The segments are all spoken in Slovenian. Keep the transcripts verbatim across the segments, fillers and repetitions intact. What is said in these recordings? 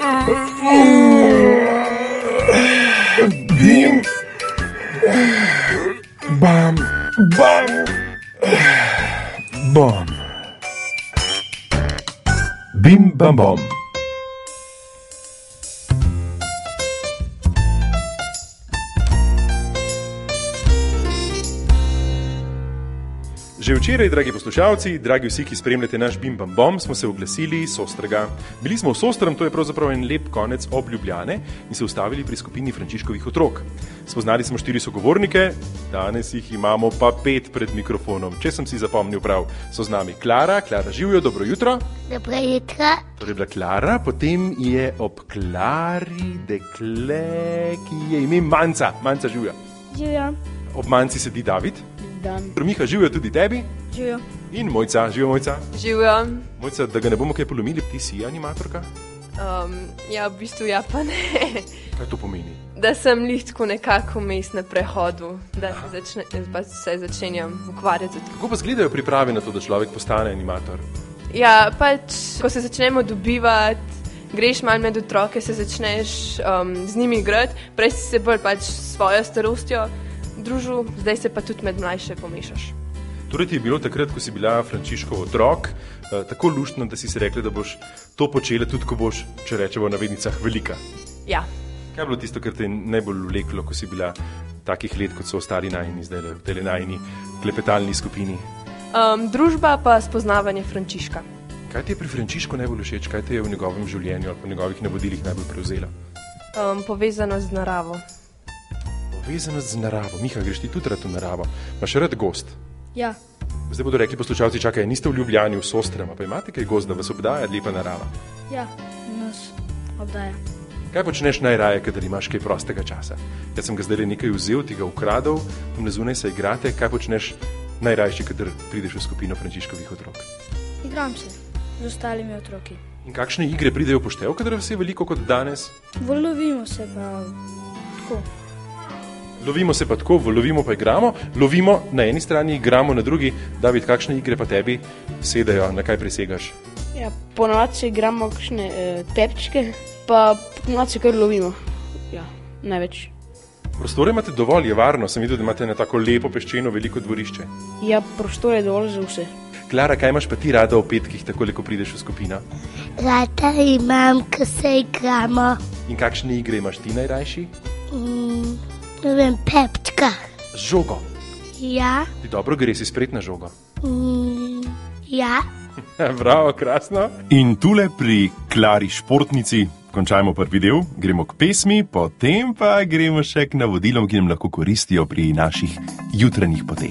Bim, bam, bam, bom. Bim, bam, bom. Že včeraj, dragi poslušalci, dragi vsi, ki spremljate naš Bim Bam Bom, smo se oglasili iz Sostrega. Bili smo v Sostrem, to je pravzaprav en lep konec ob Ljubljane, in se ustavili pri skupini Frančiškovih otrok. Spoznali smo štiri sogovornike, danes jih imamo pa pet pred mikrofonom. Če sem si zapomnil prav, so z nami Klara. Klara, živijo, dobro jutro. Dobro jutro. Torej je bila Klara, potem je ob Klari dekle, ki je ime Manca. Manca, živijo. Živijo. Ob Manci sedi David. Dan. Miha, živijo tudi tebi. Živijo. In Mojca, živijo Mojca. Živijo. Mojca, da ga ne bomo kaj polomili, ti si animatorka? Um, ja, v bistvu ja pa ne. Kaj to pomeni? Da sem lihtko nekako vmes na prehodu, da se, začne, pa se začenjam ukvarjati. Kako pa izgledajo priprave na to, da človek postane animator? Ja, pač, ko se začnemo dobivati, greš malo med otroke, se začneš um, z njimi igrati, prej si se bolj pač s svojo starostjo družil, zdaj se pa tudi med mlajše pomešaš. Torej ti je bilo takrat, ko si bila Frančiškov otrok, eh, tako luštno, da si si rekla, da boš to počela tudi, ko boš, če rečemo v navednicah, velika. Ja. Kaj je bilo tisto, kar te je najbolj vleklo, ko si bila takih let, kot so ostali najini, zdaj v tele najini klepetalni skupini? Um, družba pa spoznavanje Frančiška. Kaj ti je pri Frančišku najbolj všeč? Kaj te je v njegovem življenju ali po njegovih navodilih najbolj prevzela? Um, povezano z naravo. Povezanost z naravo. Miha, greš ti tudi rad v naravo? Imaš rad gost? Ja. Zdaj bodo rekli poslušalci, čakaj, niste v Ljubljani, v Sostrem, pa imate kaj gost, da vas obdaja lepa narava? Ja, nas obdaja. Kaj počneš najraje, kadar imaš kaj prostega časa? Jaz sem ga zdaj nekaj vzel, ti ga ukradel, tam zunaj se igrate. Kaj počneš najrajši, kadar prideš v skupino Frančiškovih otrok? Igram se z ostalimi otroki. In kakšne igre pridejo v poštev, kadar vas je veliko kot danes? Volovimo se pa tako. Lovimo se pa tako, lovimo pa igramo, lovimo na eni strani, igramo na drugi. David, kakšne igre pa tebi sedajo, na kaj presegaš? Ja, ponovadi se igramo kakšne eh, tepčke, pa ponovadi se kar lovimo. Ja, največ. Prostore imate dovolj, je varno, sem videl, da imate na tako lepo peščeno veliko dvorišče. Ja, prostor je dovolj za vse. Klara, kaj imaš pa ti rada v petkih, takole, ko prideš v skupino? Rada imam, ko se igramo. In kakšne igre imaš ti najrajši? Mm, ne vem, pepčka. Z žogo. Ja. Ti dobro gre si spretna žogo. Mm, ja. Bravo, krasno. In tule pri Klari športnici končajmo prvi del, gremo k pesmi, potem pa gremo še k navodilom, ki nam lahko koristijo pri naših jutranjih poteh.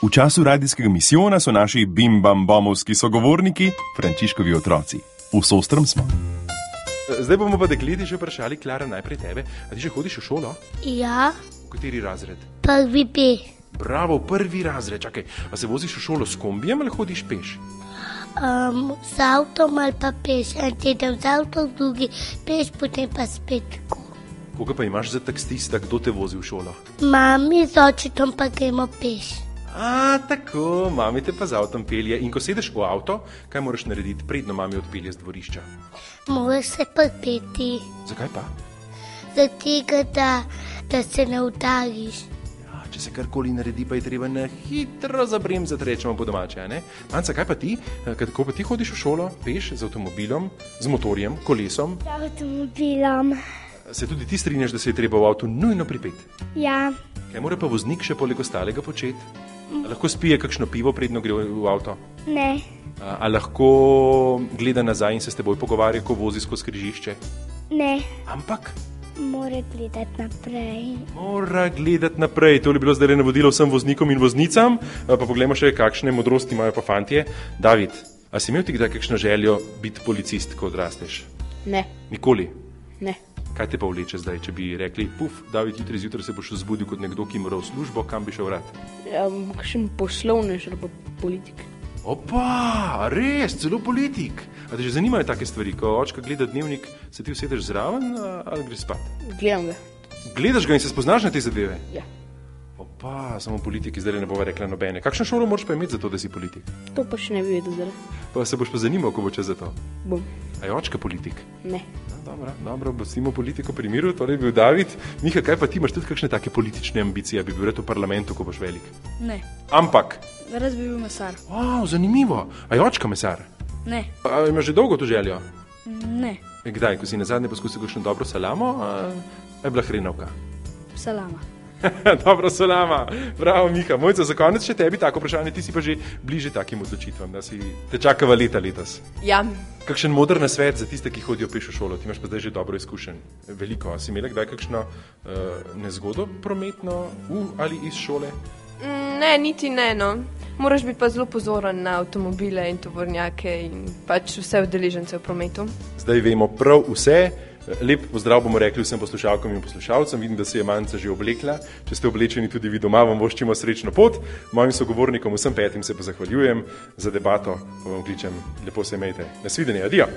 V času radijskega misijona so naši bim-bam-bomovski sogovorniki Frančiškovi otroci. V Sostrem smo. Zdaj bomo pa dekleti še vprašali, Klara, najprej tebe. A ti že hodiš v šolo? Ja, V kateri razred? prvi B. Bravo, prvi razred. Čakaj, a se voziš v šolo s kombijem ali hodiš peš? Um, z avtom ali pa peš. En teden z avtom, drugi peš, potem pa spet tako. Koga pa imaš za taksista, kdo te vozi v šolo? Mami z očetom pa gremo peš. A, tako, mami te pa z avtom pelje. In ko sedeš v avto, kaj moraš narediti, predno mami odpelje z dvorišča? Moraš se pripeti, Zakaj pa? zato da, da se ne udariš. Ja, če se karkoli naredi, pa je treba na hitro zabremzati, rečemo po domače, a ne? Anca, kaj pa ti? Kako pa ti hodiš v šolo? Peš, z avtomobilom, z motorjem, kolesom? Z avtomobilom. Se tudi ti strinjaš, da se je treba v avtu nujno pripeti? Ja, Kaj mora pa voznik še poleg ostalega početi? A lahko spije kakšno pivo, predno gre v avto? ne, A, a lahko gleda nazaj in se s teboj pogovarja, ko vozi skozi križišče? ne, Ampak mora gledati naprej. mora gledati naprej. To je bilo zdaj navodilo vsem voznikom in voznicam. Pa poglejmo še, kakšne modrosti imajo pa fantje. David, a si imel ti kdaj kakšno željo biti policist, ko odrasteš? Ne, Nikoli. ne. Kaj te pa vleče zdaj, če bi rekli, puf, David, jutri zjutraj se boš zbudil kot nekdo, ki mora v službo, kam bi šel rad? Um, kakšen poslovnež ali pa politik. Opa, res, celo politik. A te že zanimajo take stvari, ko očka gleda dnevnik, se ti usedeš zraven a- ali greš spat? Gledam ga. Gledaš ga in se spoznaš na te zadeve? Ja. Opa, samo politiki zdaj ne bova rekla nobene. Kakšno šolo moraš pa imeti za to, da si politik? To pa še ne bi vedel zdaj. Pa se boš pa zanimal, ko bo čas za to. Bom. A je očka politik? Ne. No, dobro, dobro, bostimo politiko pri miru, torej bil David. Miha, kaj pa ti imaš tudi kakšne take politične ambicije, bi bil rad v parlamentu, ko boš velik? Ne, Ampak, raz bi bil mesar. wow, zanimivo. A je očka mesar? Ne, A imaš že dolgo to željo? ne, E, Kdaj, ko si nazadnje poskusil kakšno dobro salamo, a je bila hrenovka? salama. Dobro, salama. Bravo, Miha. Mojca, za konec še tebi tako vprašanje, ti si pa že bliže takim odločitvam, da si te čakava leta letos. Ja, Kakšen moder nasvet za tiste, ki hodijo peš v šolo? Ti imaš pa zdaj že dobro izkušenj. Veliko. A si imela kdaj kakšno uh, nezgodo prometno v ali iz šole? mm, ne, niti ne, no. Moraš biti pa zelo pozoren na avtomobile in tovornjake in pač vse udeležence v prometu. Zdaj vemo prav vse. Lep pozdrav bomo rekli vsem poslušalkam in poslušalcem. Vidim, da se je Manca že oblekla. Če ste oblečeni tudi vi doma, vam voščimo srečno pot. Mojim sogovornikom, vsem petim se pa zahvaljujem za debato. Pa vam kličem, lepo se imejte. Nasvidenje, adijo.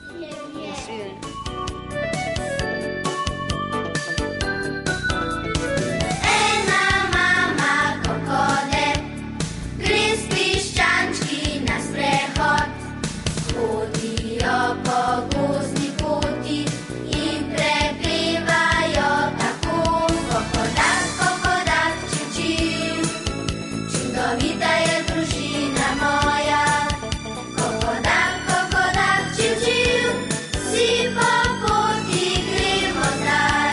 Ena mama kokode, gre s piščančki na sprehod. Hodijo po gozdni poti in prepevajo tako. Kokodak, kokodak, čiv-čiv, čudovita je družina moja. Kokodak, kokodak, čiv-čiv, vsi po poti gremo zdaj.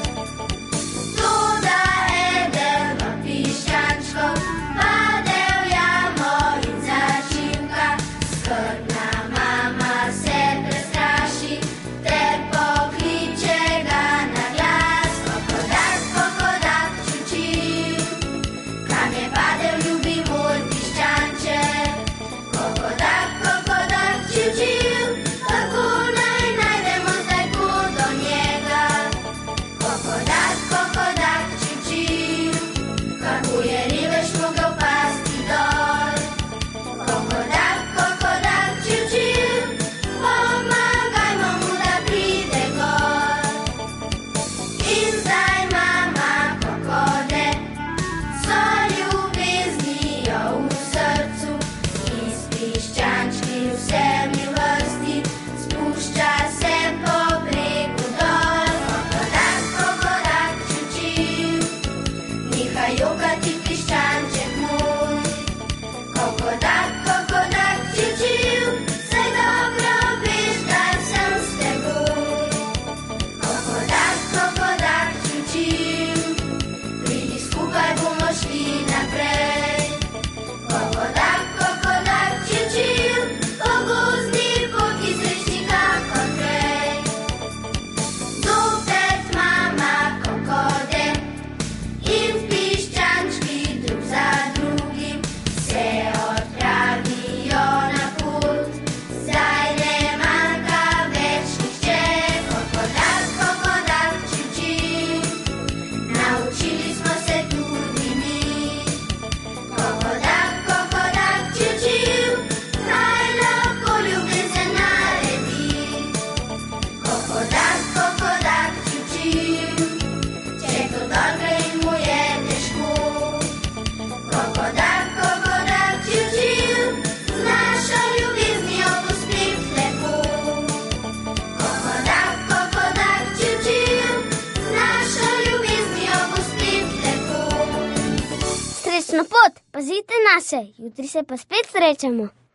Toda eden od piščančkov pade v jamo in začivka. Skrbna mama se prestraši ter pokliče ga na glas. Kokodak, kokodak, čiv-čiv, kam je padel ljubi moj na pot, pazite nase, jutri se pa spet srečamo.